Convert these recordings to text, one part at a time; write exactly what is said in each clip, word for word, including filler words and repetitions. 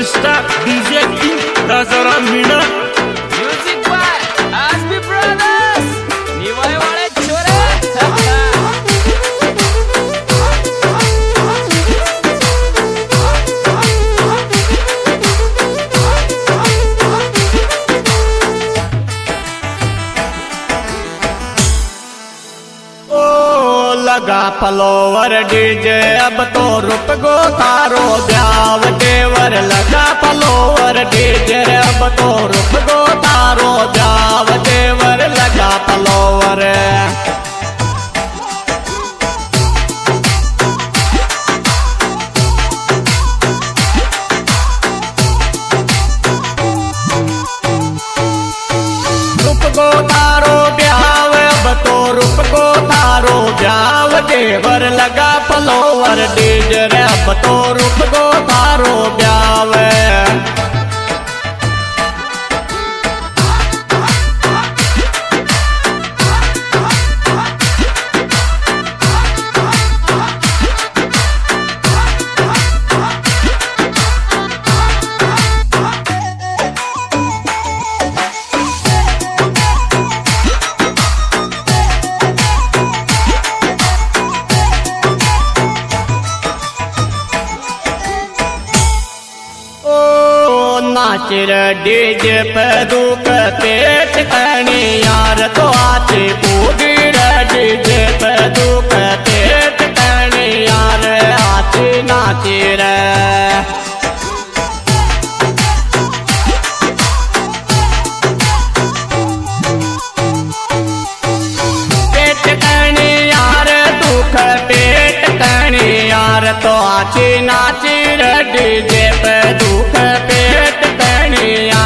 Superstar DJ king Rajaram Meena. Music by आसबी brothers निवाय वाले छोरे। लगा फलोवर डीजे अब तो रुक गो तारो ब्याव देवर। लगा फलोवर डीजे अब तो रुक गो तारो ब्याव देवर। लगा फलोवर रुक गो तारो ब्याव अब तो रुक गो तारो ब्याव देवर। लगा फलोवर डीजे अब तो रुक गो तारो ब्याव। नाचिर डीजे पे दुख पेट कनी यार तो आचे पूगिर डीजे पे दुख पेट कनी यार आचे नाचिर। पेट कनी यार दुख पेट कनी यार तो आचे नाचिर डीजे पे दुख पेट कनिया।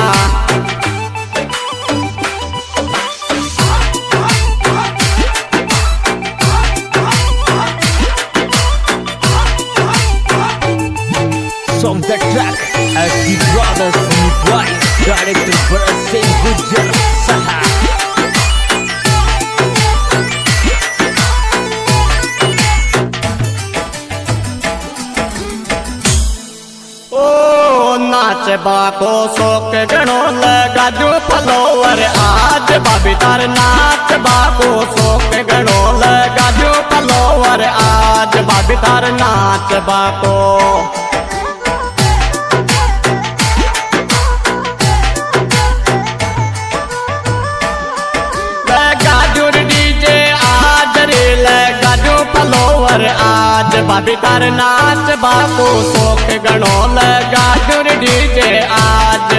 From the track as the brothers Niwai, director Bharat Singh Gujjar Saha। नाच बाको शोक गणो लगा जो फलोवर आज भाभी तार। नाच बाको शोक गणो लगा जो फलोवर आज भाभी तार। नाच बाको लगा जो डीजे आज रे लगा जो फलोवर आज भाभी तार। नाच बाको शोक गणो लगा जो डीजे आज।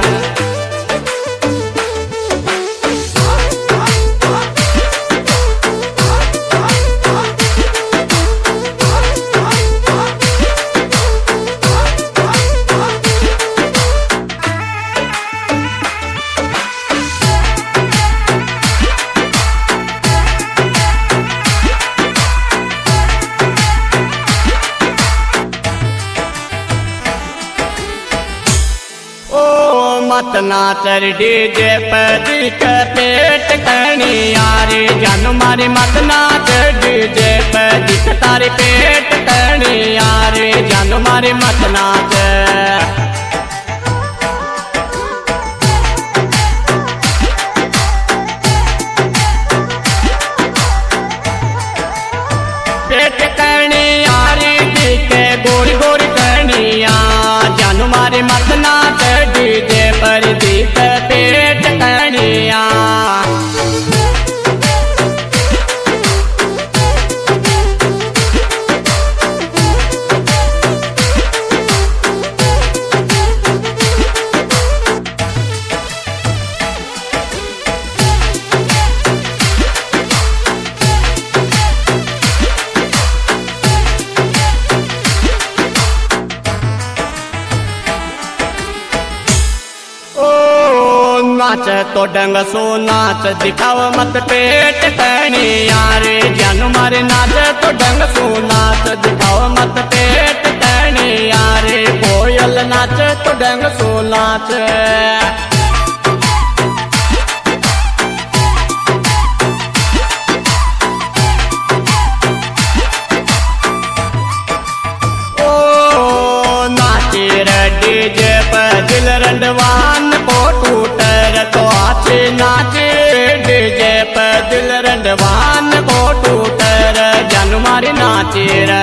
मत नाचर डीजे पे दिख पेट कनी यारे जान मारे। मत नाच डीजे पे दिख तारे पेट कनी यारे जान मारे। मत नाच पेट कनी यारे दिखे गोरी गोरी कनिया जान मारे। मत नाच डीजे पर दिख पेट कनिया। नाच तो डंग सो नाच दिखाओ मत पेट कनी यारे जान मारे। नाच तो डंग सो नाच दिखाओ मत पेट कनी यारे। कोयल नाच तो डंग सो नाच। ओ नाचे रे रंडवान को टूटर तो आचे नाचे डीजे पे दिल रंडवान को टूटर जान मारे नाचे रे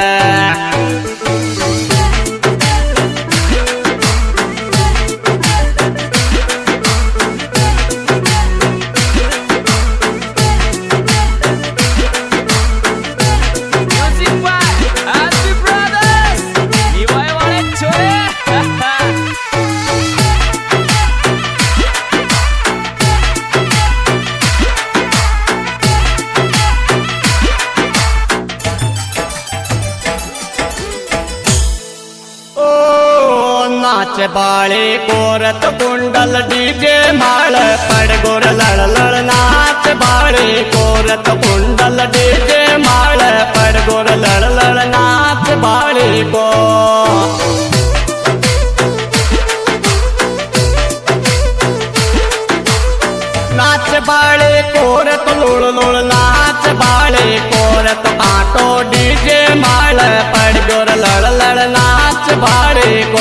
म्युझिक बाय आरबी ब्रदर्स निवायवाडे छोरे नाच बाळे कोरत कुंडल डीजे माळ पड़ गोर लड़ लड़ नाच बाळे कोरत कुंडल डीजे माळ पड़ गोर लड़ लड़ नाच बाळे को नाच बाळे कोरत लोळ लोळ नाच बाळे कोरत आटो डीजे माळ पड़ गोर लड़ लड़ नाच बाळे को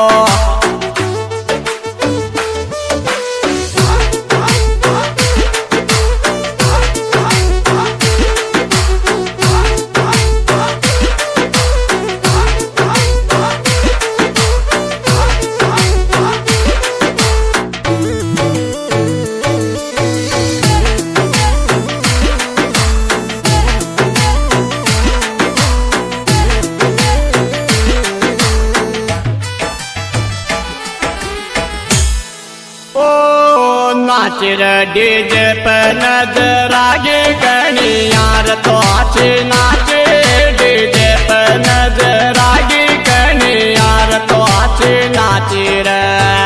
नाचिर डीजे पे नजर आगे गणी यार तो आचे नाचे डीजे पे नजर आगे गणी यार तो आचे नाचे रे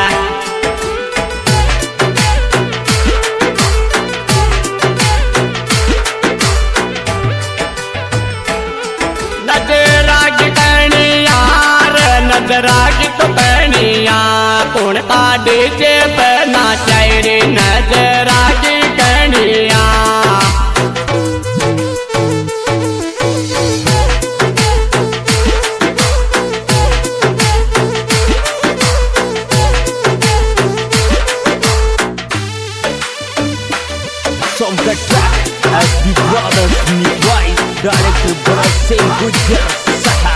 नजर आगे गणी यार नजर आगे तो गणी यार कौन का डीजे पे नाचाई रे नजर आगे कनिया Song the track as the brothers meet twice. Director Bharat Singh Gujjar Saha.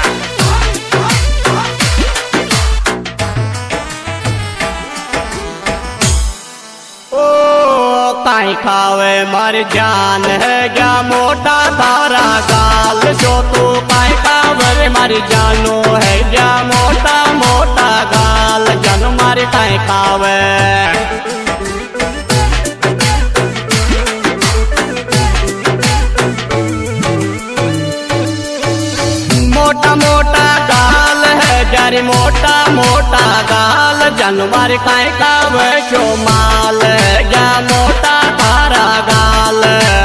काई खावे मर जान है क्या मोटा तारा गाल जो तू काई खावे मर जानो है क्या मोटा मोटा गाल जन मारे काई खावे मोटा मोटा गाल है जारी मोटा मोटा गाल जानवर काई खावे शो माल क्या मोटा तारा गाल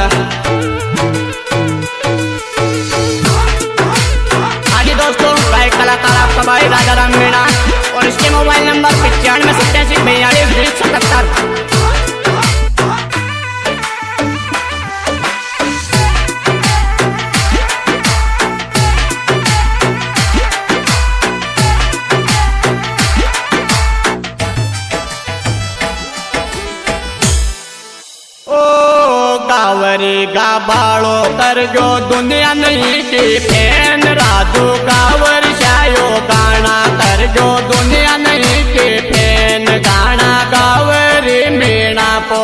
आगे दोस्तों गायक कलाकार आपका भाई राजा राम मीणा और इसके मोबाइल नंबर पचानवे सत्तासी बयालीस बीस सतहत्तर। गावरी गाबाड़ो कर जो दुनिया नहीं की फैन राजू गावर शायो गाना कर जो दुनिया नहीं की फैन गाना गावरी मीणा पो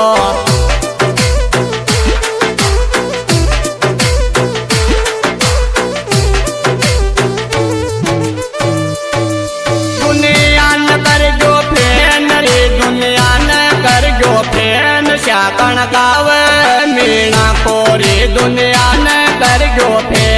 दुनिया न कर जो फैन रे दुनिया न कर जो फैन शाकण गावे मीणा को रे दुनिया न कर जो फैन